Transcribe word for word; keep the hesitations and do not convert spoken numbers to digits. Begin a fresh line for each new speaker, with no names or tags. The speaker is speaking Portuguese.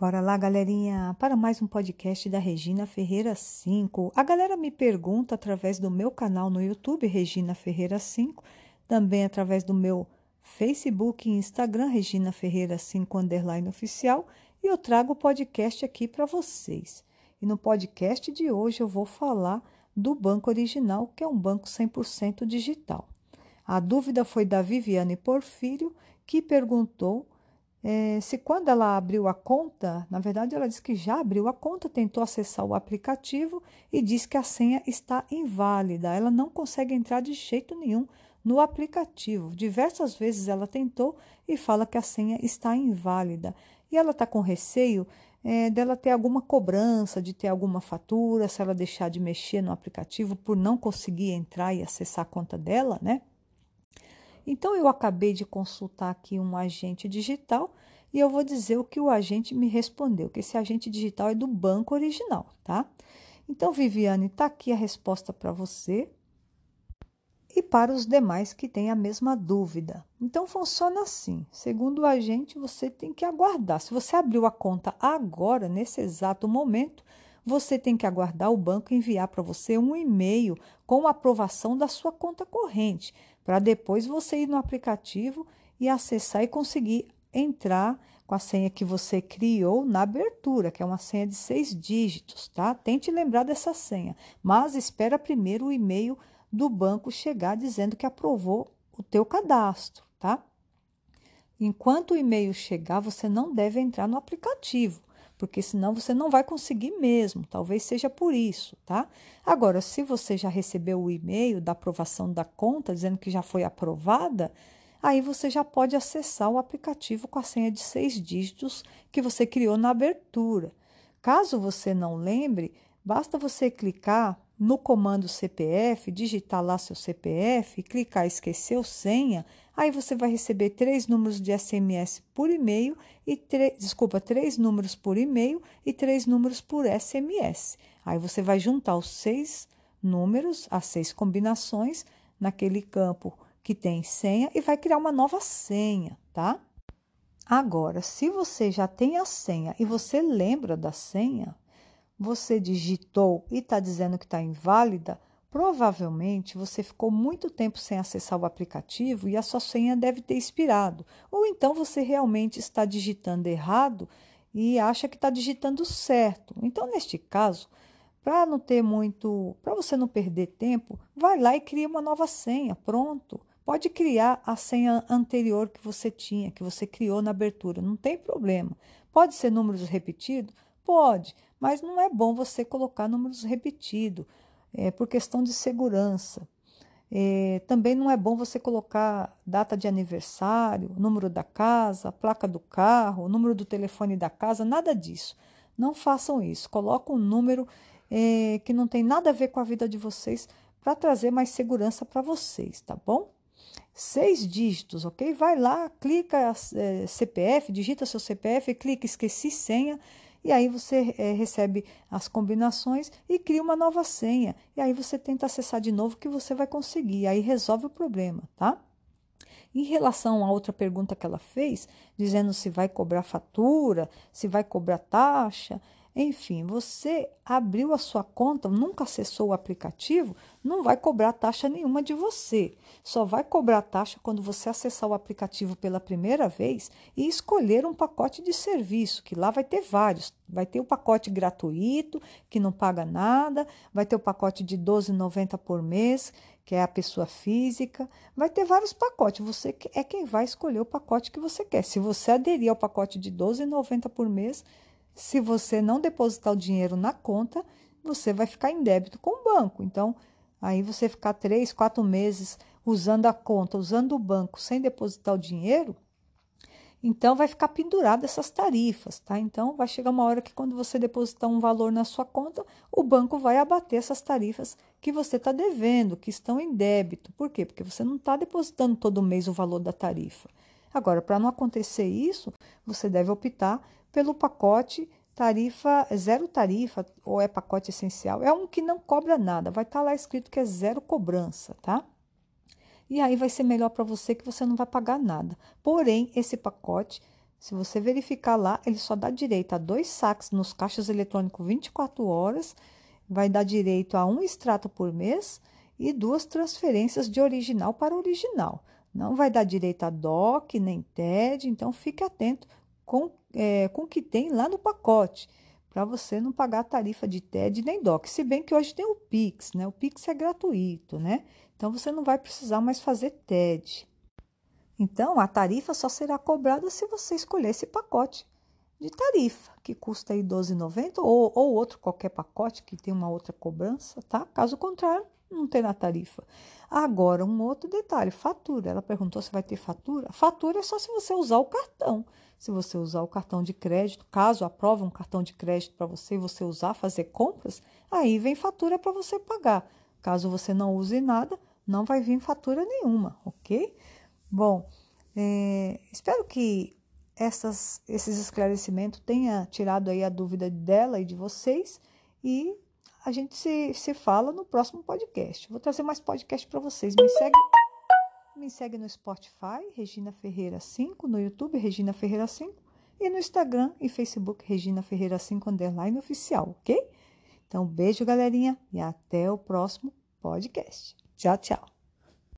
Bora lá, galerinha, para mais um podcast da Regina Ferreira cinco. A galera me pergunta através do meu canal no YouTube, Regina Ferreira cinco, também através do meu Facebook e Instagram, Regina Ferreira cinco underline oficial, e eu trago o podcast aqui para vocês. E no podcast de hoje eu vou falar do Banco Original, que é um banco cem por cento digital. A dúvida foi da Viviane Porfírio, que perguntou É, se quando ela abriu a conta, na verdade ela disse que já abriu a conta, tentou acessar o aplicativo e diz que a senha está inválida. Ela não consegue entrar de jeito nenhum no aplicativo. Diversas vezes ela tentou e fala que a senha está inválida. E ela está com receio é, dela ter alguma cobrança, de ter alguma fatura, se ela deixar de mexer no aplicativo por não conseguir entrar e acessar a conta dela, né? Então, eu acabei de consultar aqui um agente digital e eu vou dizer o que o agente me respondeu, que esse agente digital é do Banco Original, tá? Então, Viviane, está aqui a resposta para você e para os demais que têm a mesma dúvida. Então, funciona assim. Segundo o agente, você tem que aguardar. Se você abriu a conta agora, nesse exato momento, você tem que aguardar o banco enviar para você um e-mail com a aprovação da sua conta corrente, para depois você ir no aplicativo e acessar e conseguir entrar com a senha que você criou na abertura, que é uma senha de seis dígitos, tá? Tente lembrar dessa senha, mas espera primeiro o e-mail do banco chegar dizendo que aprovou o teu cadastro, tá? Enquanto o e-mail chegar, você não deve entrar no aplicativo, porque senão você não vai conseguir mesmo, talvez seja por isso, tá? Agora, se você já recebeu o e-mail da aprovação da conta, dizendo que já foi aprovada, aí você já pode acessar o aplicativo com a senha de seis dígitos que você criou na abertura. Caso você não lembre, basta você clicar no comando C P F, digitar lá seu C P F, clicar esqueceu senha, aí você vai receber três números de S M S por e-mail e três, desculpa, três números por e-mail e três números por S M S. Aí você vai juntar os seis números, as seis combinações naquele campo que tem senha e vai criar uma nova senha, tá? Agora, se você já tem a senha e você lembra da senha, você digitou e está dizendo que está inválida, provavelmente você ficou muito tempo sem acessar o aplicativo e a sua senha deve ter expirado. Ou então você realmente está digitando errado e acha que está digitando certo. Então, neste caso, para não ter muito, para você não perder tempo, vai lá e cria uma nova senha. Pronto. Pode criar a senha anterior que você tinha, que você criou na abertura, não tem problema. Pode ser números repetidos? Pode, mas não é bom você colocar números repetidos, é, por questão de segurança. É, também não é bom você colocar data de aniversário, número da casa, placa do carro, número do telefone da casa, nada disso. Não façam isso. Coloquem um número é, que não tem nada a ver com a vida de vocês para trazer mais segurança para vocês, tá bom? Seis dígitos, ok? Vai lá, clica é, C P F, digita seu C P F, clica esqueci senha, e aí você é, recebe as combinações e cria uma nova senha. E aí você tenta acessar de novo que você vai conseguir, aí resolve o problema, tá? Em relação à outra pergunta que ela fez, dizendo se vai cobrar fatura, se vai cobrar taxa, enfim, você abriu a sua conta, nunca acessou o aplicativo, não vai cobrar taxa nenhuma de você. Só vai cobrar taxa quando você acessar o aplicativo pela primeira vez e escolher um pacote de serviço, que lá vai ter vários. Vai ter o pacote gratuito, que não paga nada, vai ter o pacote de doze reais e noventa centavos por mês, que é a pessoa física. Vai ter vários pacotes, você é quem vai escolher o pacote que você quer. Se você aderir ao pacote de doze reais e noventa centavos por mês, se você não depositar o dinheiro na conta, você vai ficar em débito com o banco. Então, aí você ficar três, quatro meses usando a conta, usando o banco, sem depositar o dinheiro, então vai ficar pendurado essas tarifas, tá? Então, vai chegar uma hora que quando você depositar um valor na sua conta, o banco vai abater essas tarifas que você está devendo, que estão em débito. Por quê? Porque você não está depositando todo mês o valor da tarifa. Agora, para não acontecer isso, você deve optar pelo pacote tarifa, zero tarifa, ou é pacote essencial. É um que não cobra nada, vai estar lá escrito que é zero cobrança, tá? E aí vai ser melhor para você que você não vai pagar nada. Porém, esse pacote Se você verificar lá, ele só dá direito a dois saques nos caixas eletrônicos vinte e quatro horas, vai dar direito a um extrato por mês e duas transferências de original para original. Não vai dar direito a D O C nem T E D, então fique atento com, é, com o que tem lá no pacote, para você não pagar a tarifa de T E D nem D O C. Se bem que hoje tem o Pix, né? O Pix é gratuito, né? Então você não vai precisar mais fazer T E D. Então, a tarifa só será cobrada se você escolher esse pacote de tarifa, que custa aí doze reais e noventa centavos, ou, ou outro qualquer pacote que tem uma outra cobrança, tá? Caso contrário, não terá tarifa. Agora, um outro detalhe, fatura. Ela perguntou se vai ter fatura. Fatura é só se você usar o cartão. Se você usar o cartão de crédito, caso aprove um cartão de crédito para você e você usar, fazer compras, aí vem fatura para você pagar. Caso você não use nada, não vai vir fatura nenhuma, ok? Bom, é, espero que essas, esses esclarecimentos tenham tirado aí a dúvida dela e de vocês, e a gente se, se fala no próximo podcast. Vou trazer mais podcast para vocês. Me segue, me segue no Spotify, Regina Ferreira cinco, no YouTube, Regina Ferreira cinco, e no Instagram e Facebook, Regina Ferreira cinco, underline oficial, ok? Então, beijo, galerinha, e até o próximo podcast. Tchau, tchau.